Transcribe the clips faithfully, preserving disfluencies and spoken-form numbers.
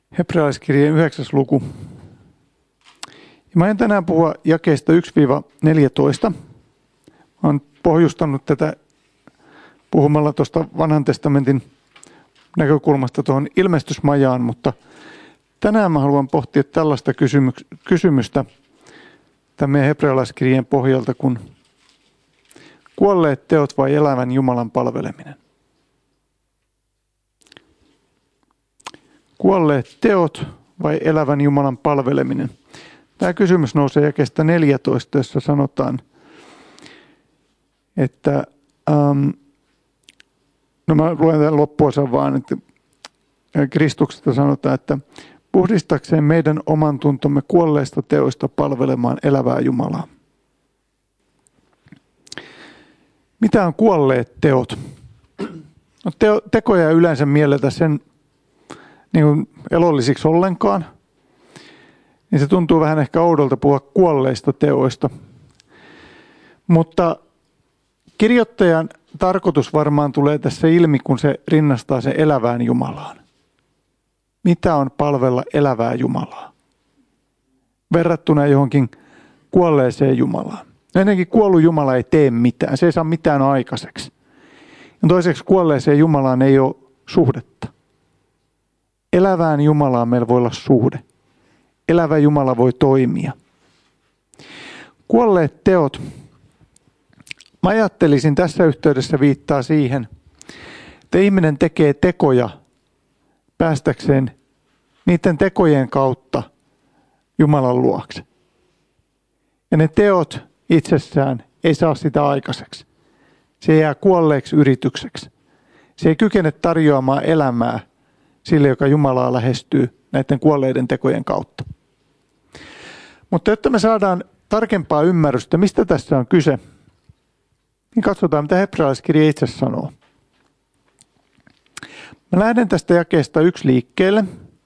Hebrealaiskirjeen yhdeksäs luku. Ja mä en tänään puhua jakeesta yksi neljätoista. Mä oon pohjustanut tätä puhumalla tuosta vanhan testamentin näkökulmasta tuohon ilmestysmajaan, mutta tänään mä haluan pohtia tällaista kysymystä tämän meidän hebrealaiskirjeen pohjalta, kun kuolleet teot vai elävän Jumalan palveleminen. Kuolleet teot vai elävän Jumalan palveleminen? Tämä kysymys nousee jakeesta neljätoista, jossa sanotaan, että, ähm, no mä luen tämän loppuosan vaan, että Kristuksesta sanotaan, että puhdistakseen meidän oman tuntomme kuolleista teoista palvelemaan elävää Jumalaa. Mitä on kuolleet teot? No teo, tekoja ei yleensä mielletä sen niin kuin elollisiksi ollenkaan, niin se tuntuu vähän ehkä oudolta puhua kuolleista teoista. Mutta kirjoittajan tarkoitus varmaan tulee tässä ilmi, kun se rinnastaa sen elävään Jumalaan. Mitä on palvella elävää Jumalaa? Verrattuna johonkin kuolleeseen Jumalaan. Ennenkin kuollut Jumala ei tee mitään, se ei saa mitään aikaiseksi. Ja toiseksi kuolleeseen Jumalaan ei ole suhdetta. Elävään Jumalaan meillä voi olla suhde. Elävä Jumala voi toimia. Kuolleet teot. Mä ajattelisin tässä yhteydessä viittaa siihen, että ihminen tekee tekoja päästäkseen niiden tekojen kautta Jumalan luokse. Ja ne teot itsessään ei saa sitä aikaiseksi. Se jää kuolleeksi yritykseksi. Se ei kykene tarjoamaan elämää sille, joka Jumalaa lähestyy näiden kuolleiden tekojen kautta. Mutta jotta me saadaan tarkempaa ymmärrystä, mistä tässä on kyse, niin katsotaan, mitä hebrealaiskirja itse sanoo. Mä lähden tästä jakeesta yksi liikkeelle.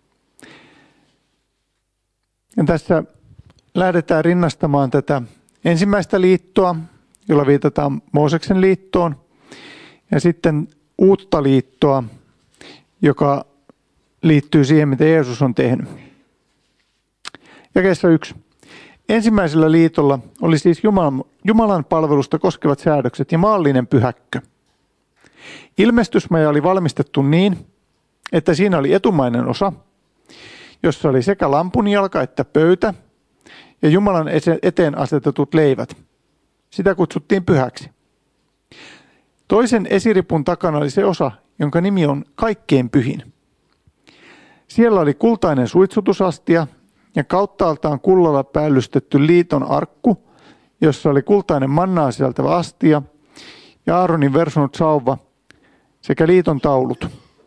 Ja tässä lähdetään rinnastamaan tätä ensimmäistä liittoa, jolla viitataan Mooseksen liittoon, ja sitten uutta liittoa, joka liittyy siihen, mitä Jeesus on tehnyt. Jakeessa yksi. Ensimmäisellä liitolla oli siis Jumalan, Jumalan palvelusta koskevat säädökset ja maallinen pyhäkkö. Ilmestysmaja oli valmistettu niin, että siinä oli etumainen osa, jossa oli sekä lampunjalka että pöytä ja Jumalan eteen asetetut leivät. Sitä kutsuttiin pyhäksi. Toisen esiripun takana oli se osa, jonka nimi on kaikkein pyhin. Siellä oli kultainen suitsutusastia ja kauttaaltaan kullalla päällystetty liiton arkku, jossa oli kultainen mannaa sisältävä astia ja Aaronin versunut sauva sekä liiton taulut.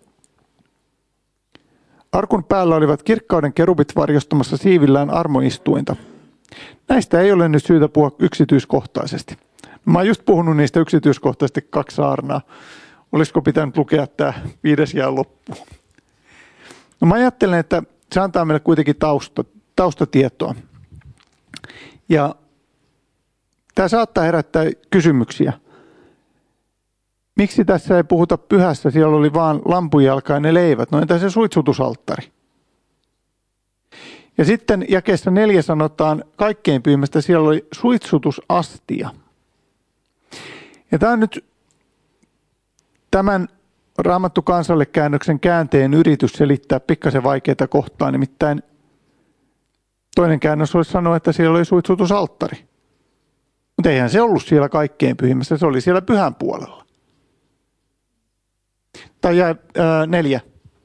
Arkun päällä olivat kirkkauden kerubit varjostamassa siivillään armoistuinta. Näistä ei ole nyt syytä puhua yksityiskohtaisesti. Mä oon just puhunut niistä yksityiskohtaisesti kaksi saarnaa. Olisiko pitänyt lukea tämä viides jää loppuun? No mä ajattelen, että se antaa meille kuitenkin tausta, taustatietoa. Ja tämä saattaa herättää kysymyksiä. Miksi tässä ei puhuta pyhässä? Siellä oli vaan lampunjalka ja ne leivät. No entä se suitsutusalttari? Ja sitten jakeessa neljä sanotaan kaikkein pyhimmästä, siellä oli suitsutusastia. Ja tämä on nyt tämän Raamattu kansalle käännöksen käänteen yritys selittää pikkasen vaikeita kohtaa. Nimittäin toinen käännös olisi sanoa, että siellä oli suitsutusalttari. Mutta eihän se ollut siellä kaikkein pyhimmässä, se oli siellä pyhän puolella. Tai ää, neljä.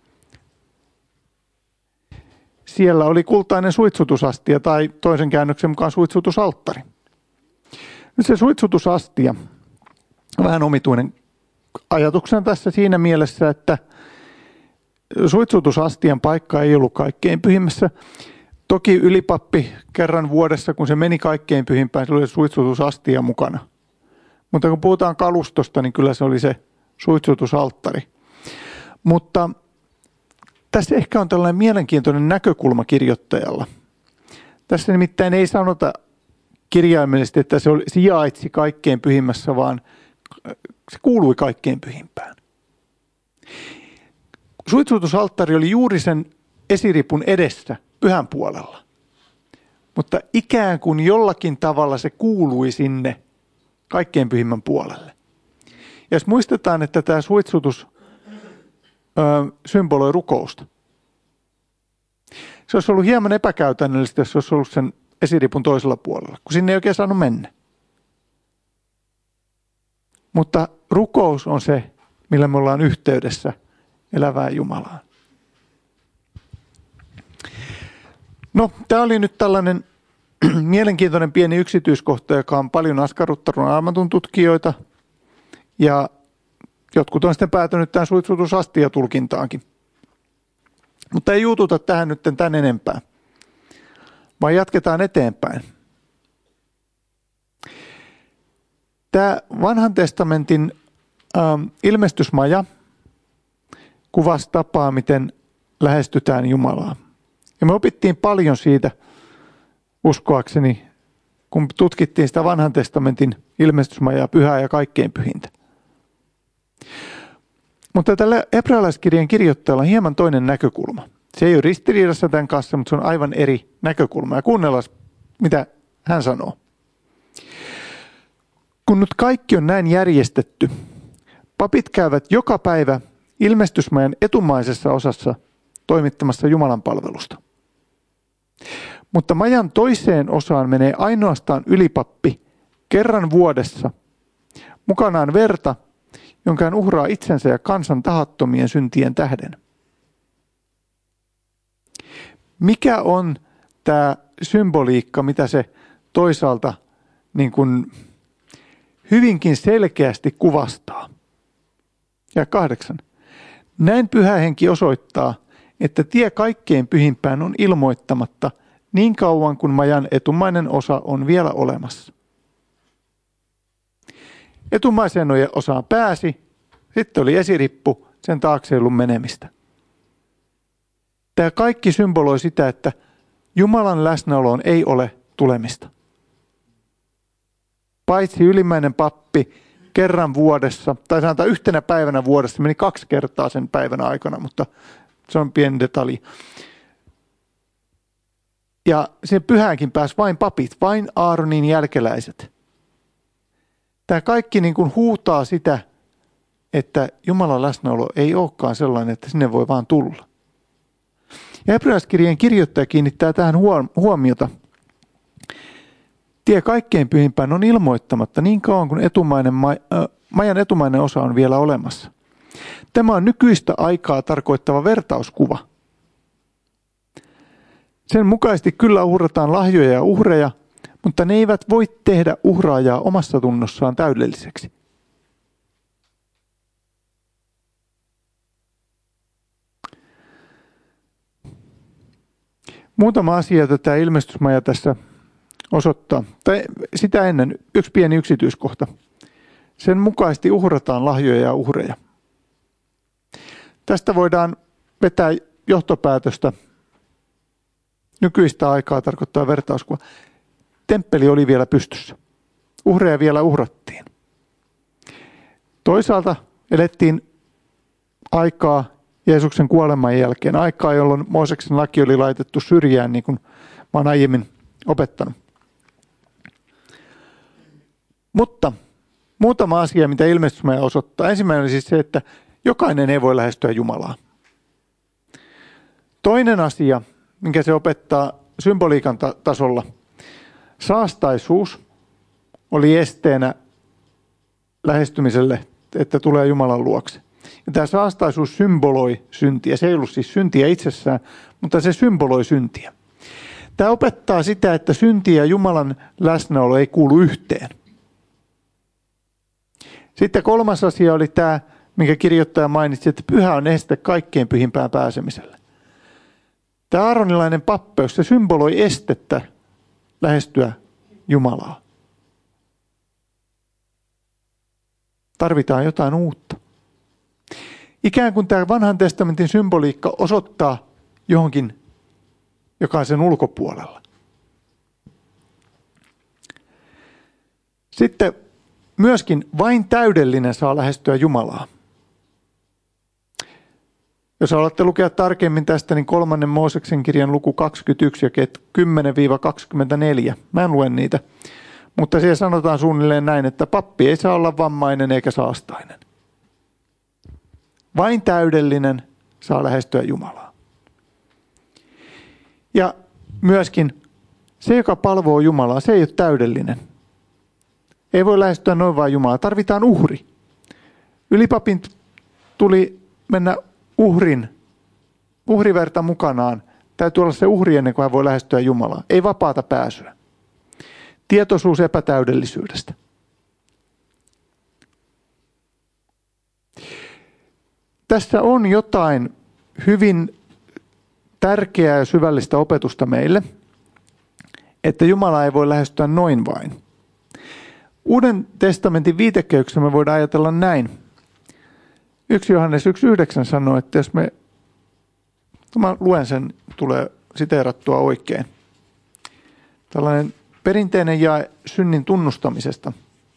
Siellä oli kultainen suitsutusastia tai toisen käännöksen mukaan suitsutusalttari. Nyt se suitsutusastia on vähän omituinen ajatuksena tässä siinä mielessä, että suitsutusastian paikka ei ollut kaikkein pyhimmässä. Toki ylipappi kerran vuodessa, kun se meni kaikkein pyhimpään, se oli suitsutusastia mukana. Mutta kun puhutaan kalustosta, niin kyllä se oli se suitsutusalttari. Mutta tässä ehkä on tällainen mielenkiintoinen näkökulma kirjoittajalla. Tässä nimittäin ei sanota kirjaimellisesti, että se oli sijaitsi kaikkein pyhimmässä, vaan se kuului kaikkein pyhimpään. Suitsutusalttari oli juuri sen esiripun edessä pyhän puolella. Mutta ikään kuin jollakin tavalla se kuului sinne kaikkein pyhimmän puolelle. Ja jos muistetaan, että tämä suitsutus ö, symboloi rukousta. Se olisi ollut hieman epäkäytännöllistä, jos se olisi ollut sen esiripun toisella puolella, kun sinne ei oikein saanut mennä. Mutta rukous on se, millä me ollaan yhteydessä elävään Jumalaan. No, tämä oli nyt tällainen mielenkiintoinen pieni yksityiskohta, joka on paljon askarruttanut raamatun tutkijoita. Ja jotkut on sitten päätynyt tämän suitsutusastia-tulkintaankin. Mutta ei juututa tähän nyt tämän enempää, vaan jatketaan eteenpäin. Tämä vanhan testamentin ähm, ilmestysmaja kuvasi tapaa, miten lähestytään Jumalaa. Ja me opittiin paljon siitä, uskoakseni, kun tutkittiin sitä vanhan testamentin ilmestysmajaa, pyhää ja kaikkein pyhintä. Mutta tällä hebrealaiskirjeen kirjoittajalla on hieman toinen näkökulma. Se ei ole ristiriidassa tämän kanssa, mutta se on aivan eri näkökulma. Ja kuunnellaan, mitä hän sanoo. Kun nyt kaikki on näin järjestetty, papit käyvät joka päivä ilmestysmajan etumaisessa osassa toimittamassa Jumalan palvelusta. Mutta majan toiseen osaan menee ainoastaan ylipappi kerran vuodessa, mukanaan verta, jonka hän uhraa itsensä ja kansan tahattomien syntien tähden. Mikä on tämä symboliikka, mitä se toisaalta niin kuin hyvinkin selkeästi kuvastaa? Ja kahdeksan. Näin Pyhä Henki osoittaa, että tie kaikkein pyhimpään on ilmoittamatta niin kauan kuin majan etumainen osa on vielä olemassa. Etumaiseen osaan pääsi, sitten oli esirippu, sen taakse ei ollut menemistä. Tämä kaikki symboloi sitä, että Jumalan läsnäoloon ei ole tulemista. Paitsi ylimmäinen pappi kerran vuodessa, tai sanotaan yhtenä päivänä vuodessa, meni kaksi kertaa sen päivän aikana, mutta se on pieni detalji. Ja sen pyhäänkin pääsi vain papit, vain Aaronin jälkeläiset. Tämä kaikki niin kuin huutaa sitä, että Jumalan läsnäolo ei olekaan sellainen, että sinne voi vaan tulla. Ja hebrealaiskirjeen kirjoittaja kiinnittää tähän huomiota. Tie kaikkein pyhimpään on ilmoittamatta niin kauan kuin etumainen, majan etumainen osa on vielä olemassa. Tämä on nykyistä aikaa tarkoittava vertauskuva. Sen mukaisesti kyllä uhrataan lahjoja ja uhreja, mutta ne eivät voi tehdä uhraajaa omassa tunnossaan täydelliseksi. Muutama asia, jota tämä ilmestysmaja tässä osoittaa. Tai sitä ennen yksi pieni yksityiskohta. Sen mukaisesti uhrataan lahjoja ja uhreja. Tästä voidaan vetää johtopäätöstä. Nykyistä aikaa tarkoittaa vertauskuva. Temppeli oli vielä pystyssä. Uhreja vielä uhrattiin. Toisaalta elettiin aikaa Jeesuksen kuoleman jälkeen. Aikaa, jolloin Mooseksen laki oli laitettu syrjään, niin kuin mä olen aiemmin opettanut. Mutta muutama asia, mitä ilmestysmaja osoittaa. Ensimmäinen oli siis se, että jokainen ei voi lähestyä Jumalaa. Toinen asia, minkä se opettaa symboliikan ta- tasolla, saastaisuus oli esteenä lähestymiselle, että tulee Jumalan luokse. Ja tämä saastaisuus symboloi syntiä. Se ei ollut siis syntiä itsessään, mutta se symboloi syntiä. Tämä opettaa sitä, että synti ja Jumalan läsnäolo ei kuulu yhteen. Sitten kolmas asia oli tämä, minkä kirjoittaja mainitsi, että pyhä on este kaikkein pyhimpään pääsemiselle. Tämä aaronilainen pappeus, se symboloi estettä lähestyä Jumalaa. Tarvitaan jotain uutta. Ikään kuin tämä vanhan testamentin symboliikka osoittaa johonkin, joka on sen ulkopuolella. Sitten myöskin vain täydellinen saa lähestyä Jumalaa. Jos haluatte lukea tarkemmin tästä, niin kolmannen Mooseksen kirjan luku kaksikymmentäyksi ja kymmenen kaksikymmentäneljä. Mä en lue niitä. Mutta siellä sanotaan suunnilleen näin, että pappi ei saa olla vammainen eikä saastainen. Vain täydellinen saa lähestyä Jumalaa. Ja myöskin se, joka palvoo Jumalaa, se ei ole täydellinen. Ei voi lähestyä noin vaan Jumalaa. Tarvitaan uhri. Ylipapin tuli mennä uhrin, uhriverta mukanaan. Täytyy olla se uhri ennen kuin hän voi lähestyä Jumalaa. Ei vapaata pääsyä. Tietoisuus epätäydellisyydestä. Tässä on jotain hyvin tärkeää ja syvällistä opetusta meille, että Jumala ei voi lähestyä noin vain. Uuden testamentin viitekehyksessä me voidaan ajatella näin. yksi Johannes yksi yhdeksän sanoo, että jos me, mä luen sen, tulee siteerattua oikein. Tällainen perinteinen jae synnin tunnustamisesta.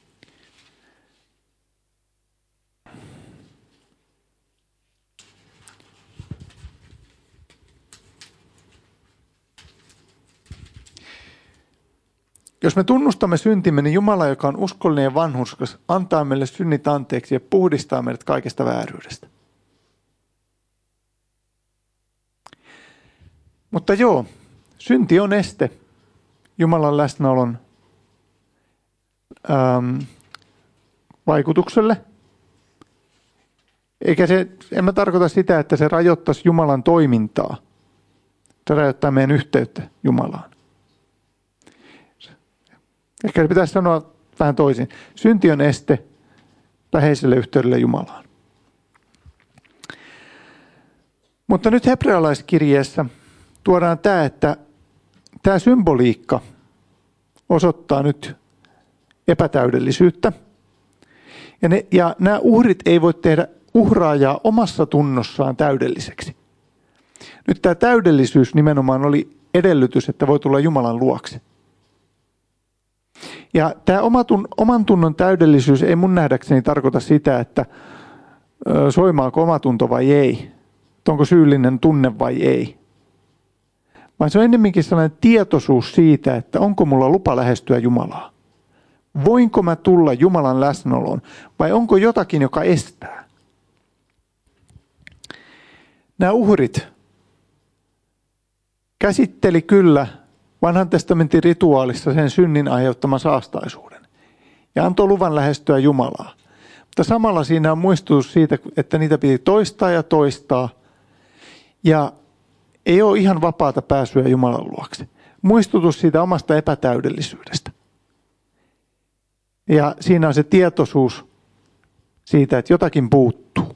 Jos me tunnustamme syntimme, niin Jumala, joka on uskollinen ja vanhurskas, antaa meille synnit anteeksi ja puhdistaa meidät kaikesta vääryydestä. Mutta joo, synti on este Jumalan läsnäolon ähm, vaikutukselle. Eikä se, en mä tarkoita sitä, että se rajoittaisi Jumalan toimintaa. Se rajoittaa meidän yhteyttä Jumalaan. Ehkä se pitäisi sanoa vähän toisin. Synti on este läheiselle yhteydelle Jumalaan. Mutta nyt hebrealaiskirjeessä tuodaan tämä, että tämä symboliikka osoittaa nyt epätäydellisyyttä. Ja, ne, ja nämä uhrit ei voi tehdä uhraajaa omassa tunnossaan täydelliseksi. Nyt tämä täydellisyys nimenomaan oli edellytys, että voi tulla Jumalan luokse. Ja tämä oman tunnon täydellisyys ei mun nähdäkseni tarkoita sitä, että soimaako omatunto vai ei. Onko syyllinen tunne vai ei. Vaan se on ennemminkin sellainen tietoisuus siitä, että onko mulla lupa lähestyä Jumalaa. Voinko mä tulla Jumalan läsnäoloon vai onko jotakin, joka estää. Nämä uhrit käsitteli kyllä Vanhan testamentin rituaalissa sen synnin aiheuttaman saastaisuuden ja antoi luvan lähestyä Jumalaa. Mutta samalla siinä on muistutus siitä, että niitä piti toistaa ja toistaa ja ei ole ihan vapaata pääsyä Jumalan luokse. Muistutus siitä omasta epätäydellisyydestä. Ja siinä on se tietoisuus siitä, että jotakin puuttuu.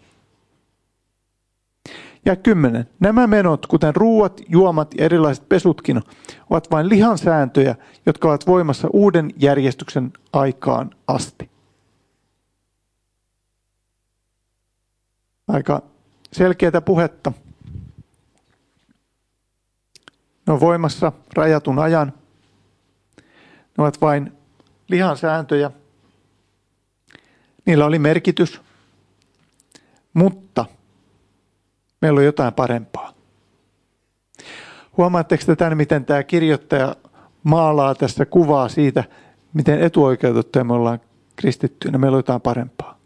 Ja kymmenen. Nämä menot, kuten ruuat, juomat ja erilaiset pesutkin, ovat vain lihan sääntöjä, jotka ovat voimassa uuden järjestyksen aikaan asti. Aika selkeätä puhetta. Ne on voimassa rajatun ajan. Ne ovat vain lihan sääntöjä. Niillä oli merkitys, mutta meillä on jotain parempaa. Huomaatteko te tämän, miten tämä kirjoittaja maalaa tässä kuvaa siitä, miten etuoikeutettuja me ollaan kristittyinä. Meillä on jotain parempaa.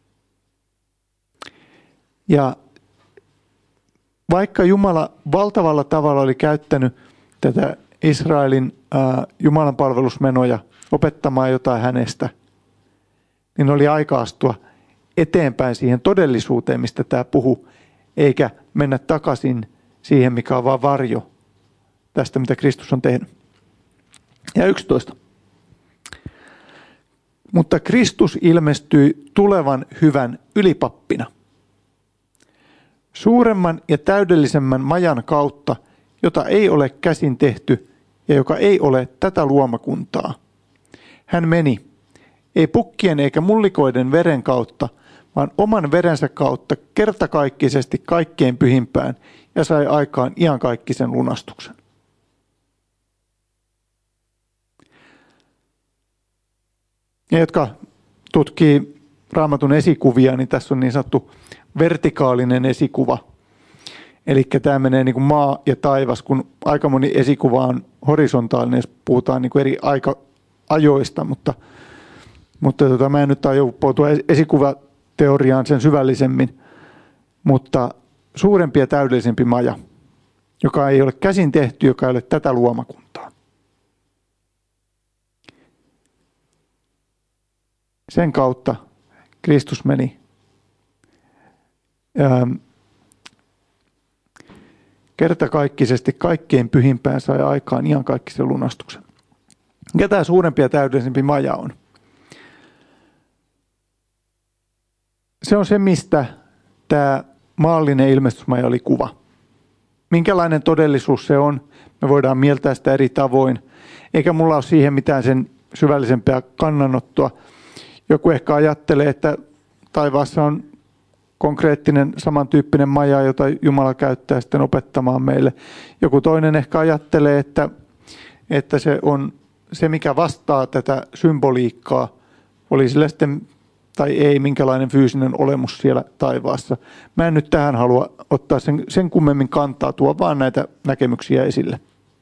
Ja vaikka Jumala valtavalla tavalla oli käyttänyt tätä Israelin äh, Jumalan palvelusmenoja opettamaan jotain hänestä, niin oli aika astua eteenpäin siihen todellisuuteen, mistä tämä puhuu, eikä mennä takaisin siihen, mikä on vain varjo tästä, mitä Kristus on tehnyt. Ja yksitoista. Mutta Kristus ilmestyi tulevan hyvän ylipappina. Suuremman ja täydellisemmän majan kautta, jota ei ole käsin tehty ja joka ei ole tätä luomakuntaa. Hän meni, ei pukkien eikä mullikoiden veren kautta, vaan oman verensä kautta kertakaikkisesti kaikkein pyhimpään ja sai aikaan iankaikkisen lunastuksen. Ja jotka tutkii Raamatun esikuvia, niin tässä on niin sanottu vertikaalinen esikuva. Eli tämä menee niin kuin maa ja taivas, kun aika moni esikuva on horisontaalinen, jos puhutaan niin kuin eri aika-ajoista, mutta, mutta tota, mä en nyt aio puhua esikuvateoriaan sen syvällisemmin, mutta suurempi ja täydellisempi maja, joka ei ole käsin tehty, joka ei ole tätä luomakuntaa. Sen kautta Kristus meni ähm, kertakaikkisesti kaikkein pyhimpään sai aikaan iankaikkisen lunastuksen. Mikä tämä suurempi ja täydellisempi maja on? Se on se, mistä tämä maallinen ilmestysmaja oli kuva. Minkälainen todellisuus se on? Me voidaan mieltää sitä eri tavoin. Eikä mulla ole siihen mitään sen syvällisempää kannanottoa. Joku ehkä ajattelee, että taivaassa on konkreettinen samantyyppinen maja, jota Jumala käyttää sitten opettamaan meille. Joku toinen ehkä ajattelee, että, että se on se, mikä vastaa tätä symboliikkaa, oli sillä sitten tai ei, minkälainen fyysinen olemus siellä taivaassa. Mä en nyt tähän halua ottaa sen, sen kummemmin kantaa, tuo vaan näitä näkemyksiä esille.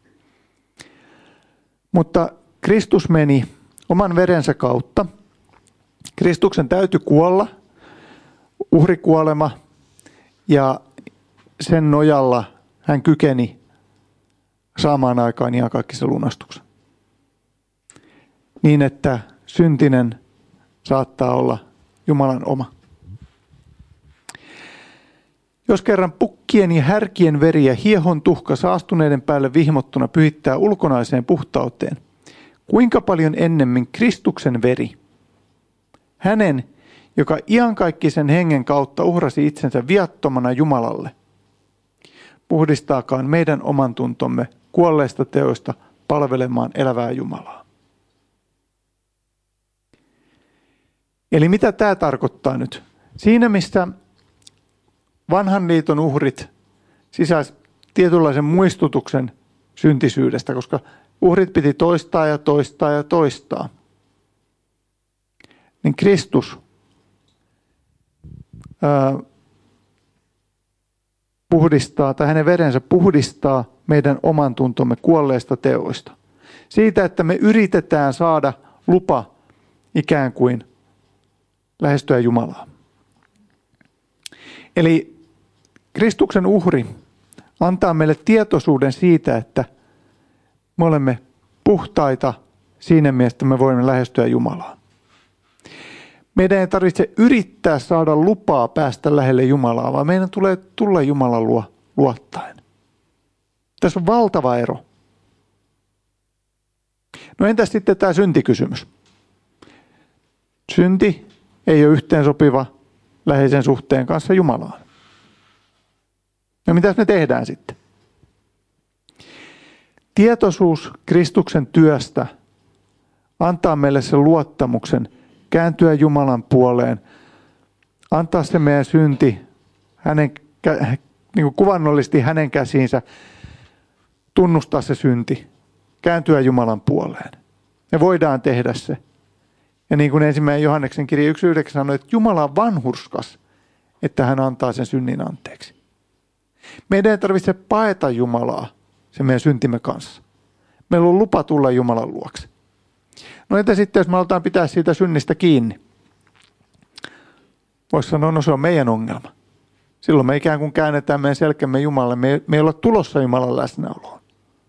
Mutta Kristus meni oman verensä kautta. Kristuksen täytyi kuolla, uhrikuolema, ja sen nojalla hän kykeni saamaan aikaan iankaikkisen lunastuksen. Niin, että syntinen saattaa olla Jumalan oma. Jos kerran pukkien ja härkien veri ja hiehon tuhka saastuneiden päälle vihmottuna pyhittää ulkonaiseen puhtauteen, kuinka paljon ennemmin Kristuksen veri, hänen, joka iankaikkisen hengen kautta uhrasi itsensä viattomana Jumalalle, puhdistaakaan meidän oman tuntomme kuolleista teoista palvelemaan elävää Jumalaa. Eli mitä tämä tarkoittaa nyt? Siinä, missä vanhan liiton uhrit sisäisivät tietynlaisen muistutuksen syntisyydestä, koska uhrit piti toistaa ja toistaa ja toistaa, niin Kristus ää, puhdistaa, tai hänen verensä puhdistaa meidän oman tuntomme kuolleista teoista. Siitä, että me yritetään saada lupa ikään kuin lähestyä Jumalaa. Eli Kristuksen uhri antaa meille tietoisuuden siitä, että me olemme puhtaita siinä mielessä, että me voimme lähestyä Jumalaa. Meidän ei tarvitse yrittää saada lupaa päästä lähelle Jumalaa, vaan meidän tulee tulla Jumalan luo luottaen. Tässä on valtava ero. No entäs sitten tämä syntikysymys? Synti ei ole yhteensopiva läheisen suhteen kanssa Jumalaan. No mitäs me tehdään sitten? Tietoisuus Kristuksen työstä antaa meille sen luottamuksen kääntyä Jumalan puoleen, antaa se meidän synti hänen, niin kuin kuvannollisesti hänen käsiinsä, tunnustaa se synti, kääntyä Jumalan puoleen. Me voidaan tehdä se. Ja niin kuin ensimmäinen Johanneksen kirja yksi yhdeksän sanoi, että Jumala on vanhurskas, että hän antaa sen synnin anteeksi. Meidän ei tarvitse paeta Jumalaa sen meidän syntimme kanssa. Meillä on lupa tulla Jumalan luokse. No entä sitten, jos me aletaan pitää siitä synnistä kiinni? Voisi sanoa, no se on meidän ongelma. Silloin me ikään kuin käännetään meidän selkämme Jumalalle. Me, me ei olla tulossa Jumalan läsnäoloon.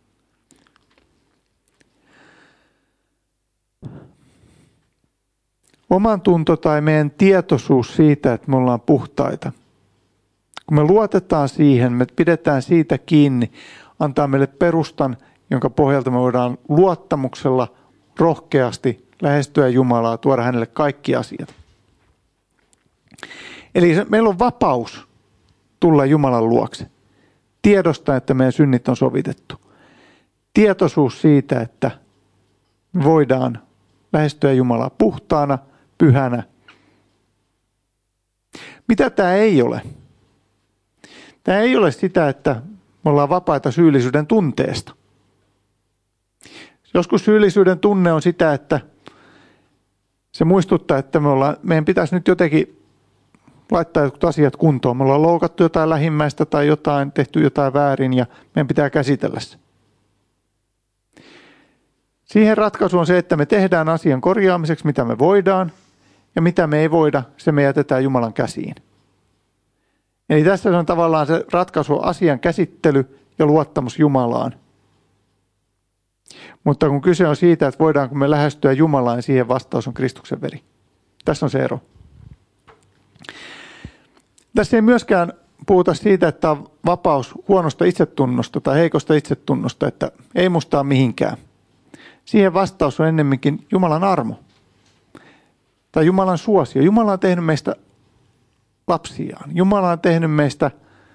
Oman tunto tai meidän tietoisuus siitä, että me ollaan puhtaita. Kun me luotetaan siihen, me pidetään siitä kiinni, antaa meille perustan, jonka pohjalta me voidaan luottamuksella rohkeasti lähestyä Jumalaa, tuoda hänelle kaikki asiat. Eli meillä on vapaus tulla Jumalan luokse. Tiedostaa, että meidän synnit on sovitettu. Tietoisuus siitä, että me voidaan lähestyä Jumalaa puhtaana, pyhänä. Mitä tämä ei ole? Tämä ei ole sitä, että me ollaan vapaita syyllisyyden tunteesta. Joskus syyllisyyden tunne on sitä, että se muistuttaa, että me ollaan, meidän pitäisi nyt jotenkin laittaa jotkut asiat kuntoon. Me ollaan loukattu jotain lähimmäistä tai jotain, tehty jotain väärin ja meidän pitää käsitellä se. Siihen ratkaisu on se, että me tehdään asian korjaamiseksi, mitä me voidaan, ja mitä me ei voida, se me jätetään Jumalan käsiin. Eli tässä on tavallaan se ratkaisu, asian käsittely ja luottamus Jumalaan. Mutta kun kyse on siitä, että voidaanko me lähestyä Jumalaan, niin siihen vastaus on Kristuksen veri. Tässä on se ero. Tässä ei myöskään puhuta siitä, että on vapaus huonosta itsetunnosta tai heikosta itsetunnosta, että ei musta mihinkään. Siihen vastaus on ennemminkin Jumalan armo tai Jumalan suosio. Jumala on tehnyt meistä lapsiaan. Jumala on tehnyt meistä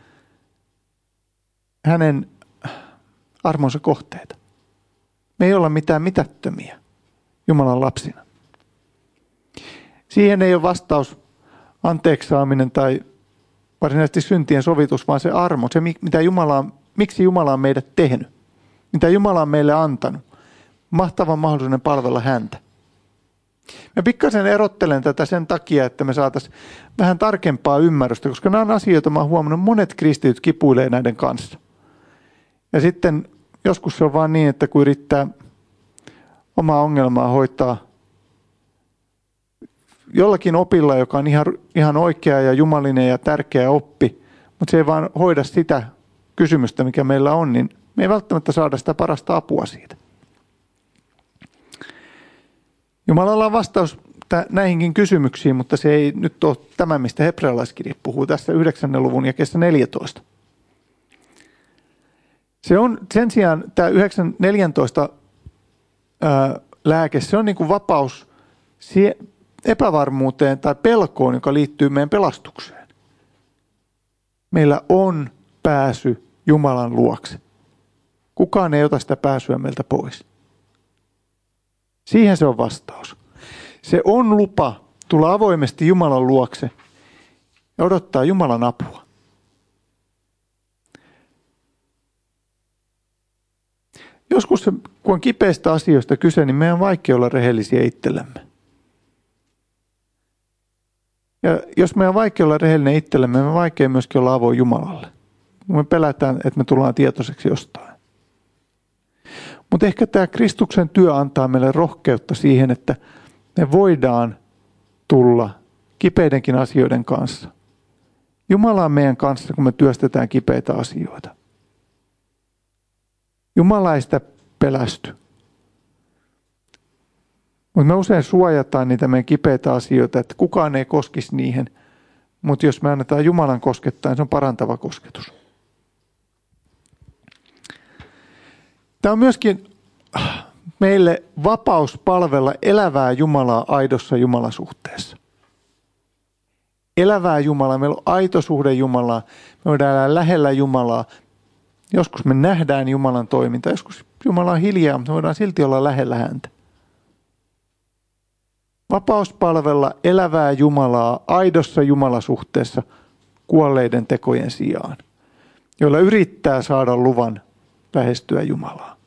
hänen armonsa kohteita. Me ei olla mitään mitättömiä Jumalan lapsina. Siihen ei ole vastaus anteeksi saaminen tai varsinaisesti syntien sovitus, vaan se armo, se mitä Jumala on, miksi Jumala on meidät tehnyt, mitä Jumala on meille antanut. Mahtavan mahdollisuuden palvella häntä. Mä pikkasen erottelen tätä sen takia, että me saataisiin vähän tarkempaa ymmärrystä, koska nämä on asioita, mä oon huomannut, monet kristityt kipuilee näiden kanssa. Ja sitten joskus se on vaan niin, että kun yrittää omaa ongelmaa hoitaa jollakin opilla, joka on ihan, ihan oikea ja jumalinen ja tärkeä oppi, mutta se ei vaan hoida sitä kysymystä, mikä meillä on, niin me ei välttämättä saada sitä parasta apua siitä. Jumalalla on vastaus näihinkin kysymyksiin, mutta se ei nyt ole tämä, mistä hebrealaiskirja puhuu tässä yhdeksännen luvun jakeessa neljätoista. Se on sen sijaan tämä yhdeksän neljätoista ää, lääke, se on niin kuin vapaus epävarmuuteen tai pelkoon, joka liittyy meidän pelastukseen. Meillä on pääsy Jumalan luokse. Kukaan ei ota sitä pääsyä meiltä pois. Siihen se on vastaus. Se on lupa tulla avoimesti Jumalan luokse ja odottaa Jumalan apua. Joskus, kun on kipeistä asioista kyse, niin meidän on vaikea olla rehellisiä itsellemme. Ja jos meidän on vaikea olla rehellinen itsellemme, meidän on vaikea myöskin olla avoin Jumalalle. Me pelätään, että me tullaan tietoiseksi jostain. Mutta ehkä tämä Kristuksen työ antaa meille rohkeutta siihen, että me voidaan tulla kipeidenkin asioiden kanssa. Jumala on meidän kanssa, kun me työstetään kipeitä asioita. Jumala ei sitä pelästy. Mutta me usein suojataan niitä meidän kipeitä asioita, että kukaan ei koskisi niihin. Mutta jos me annetaan Jumalan koskettaa, niin se on parantava kosketus. Tämä on myöskin meille vapaus palvella elävää Jumalaa aidossa Jumalasuhteessa. Elävää Jumalaa, meillä on aito suhde Jumalaa, me voidaan elää lähellä Jumalaa. Joskus me nähdään Jumalan toiminta, joskus Jumala on hiljaa, mutta me voidaan silti olla lähellä häntä. Vapaus palvella elävää Jumalaa aidossa Jumalasuhteessa kuolleiden tekojen sijaan, joilla yrittää saada luvan lähestyä Jumalaa.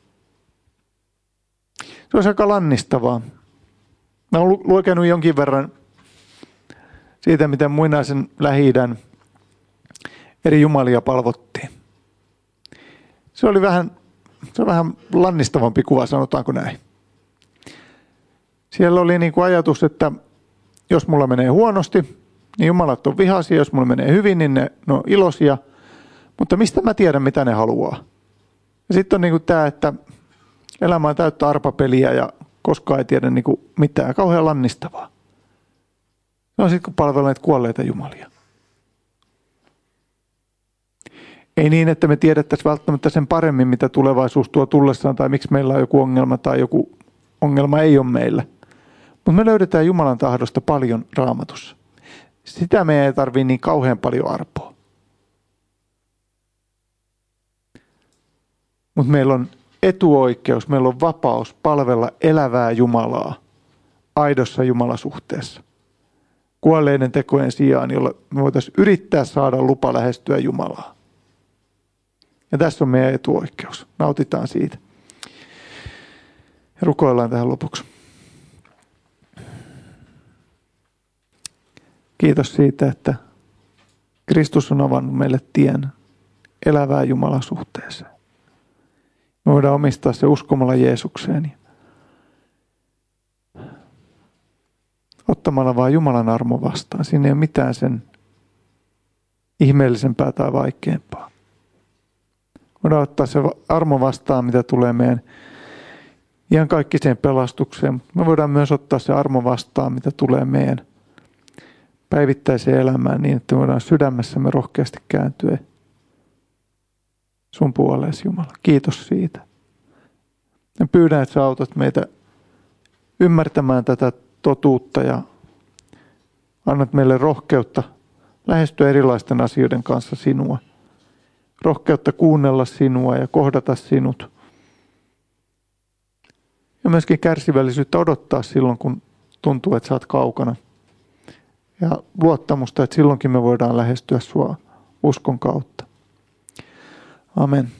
Se olisi aika lannistavaa. Mä olen lukenut jonkin verran siitä, miten muinaisen Lähi-idän eri jumalia palvottiin. Se oli vähän, se on vähän lannistavampi kuva, sanotaanko näin. Siellä oli niin kuin ajatus, että jos mulla menee huonosti, niin jumalat on vihaisia. Jos mulla menee hyvin, niin ne, ne on iloisia. Mutta mistä mä tiedän, mitä ne haluaa? Ja sitten on niin kuin tämä, että elämä on täyttä arpapeliä ja koskaan ei tiedä niin kuin mitään. Kauhean lannistavaa. Se on sitten, kun palvelleet kuolleita jumalia. Ei niin, että me tiedettäisiin välttämättä sen paremmin, mitä tulevaisuus tuo tullessaan, tai miksi meillä on joku ongelma, tai joku ongelma ei ole meillä. Mutta me löydetään Jumalan tahdosta paljon Raamatussa. Sitä me ei tarvitse niin kauhean paljon arpoa. Mutta meillä on etuoikeus, meillä on vapaus palvella elävää Jumalaa aidossa Jumalasuhteessa. Kuolleiden tekojen sijaan, jolla me voitaisiin yrittää saada lupa lähestyä Jumalaa. Ja tässä on meidän etuoikeus. Nautitaan siitä. Ja rukoillaan tähän lopuksi. Kiitos siitä, että Kristus on avannut meille tien elävään Jumalan suhteeseen. Me voidaan omistaa se uskomalla Jeesukseen. Ottamalla vaan Jumalan armo vastaan. Siinä ei ole mitään sen ihmeellisempää tai vaikeampaa. Voidaan ottaa se armo vastaan, mitä tulee meidän ihan kaikkiseen pelastukseen. Me voidaan myös ottaa se armo vastaan, mitä tulee meidän päivittäiseen elämään niin, että me voidaan sydämessämme rohkeasti kääntyä sun puoleesi, Jumala. Kiitos siitä. Ja pyydän, että sä autat meitä ymmärtämään tätä totuutta ja annat meille rohkeutta lähestyä erilaisten asioiden kanssa sinua. Rohkeutta kuunnella sinua ja kohdata sinut. Ja myöskin kärsivällisyyttä odottaa silloin, kun tuntuu, että sä oot kaukana. Ja luottamusta, että silloinkin me voidaan lähestyä sua uskon kautta. Amen.